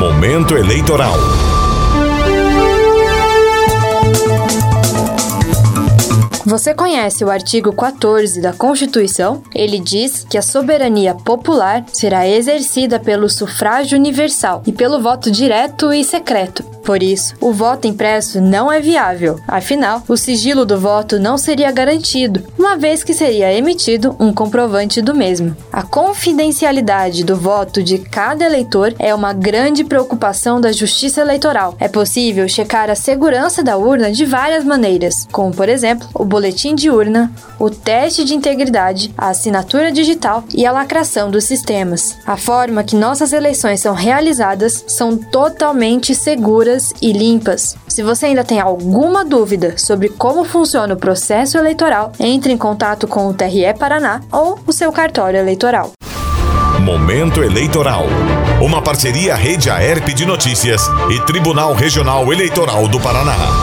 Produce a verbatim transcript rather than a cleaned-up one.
Momento eleitoral. Você conhece o artigo quatorze da Constituição? Ele diz que a soberania popular será exercida pelo sufrágio universal e pelo voto direto e secreto. Por isso, o voto impresso não é viável. Afinal, o sigilo do voto não seria garantido, uma vez que seria emitido um comprovante do mesmo. A confidencialidade do voto de cada eleitor é uma grande preocupação da Justiça Eleitoral. É possível checar a segurança da urna de várias maneiras, como, por exemplo, o boletim de urna, o teste de integridade, a assinatura digital e a lacração dos sistemas. A forma que nossas eleições são realizadas são totalmente seguras e limpas. Se você ainda tem alguma dúvida sobre como funciona o processo eleitoral, entre em contato com o T R E Paraná ou o seu cartório eleitoral. Momento eleitoral. Uma parceria Rede Aerp de Notícias e Tribunal Regional Eleitoral do Paraná.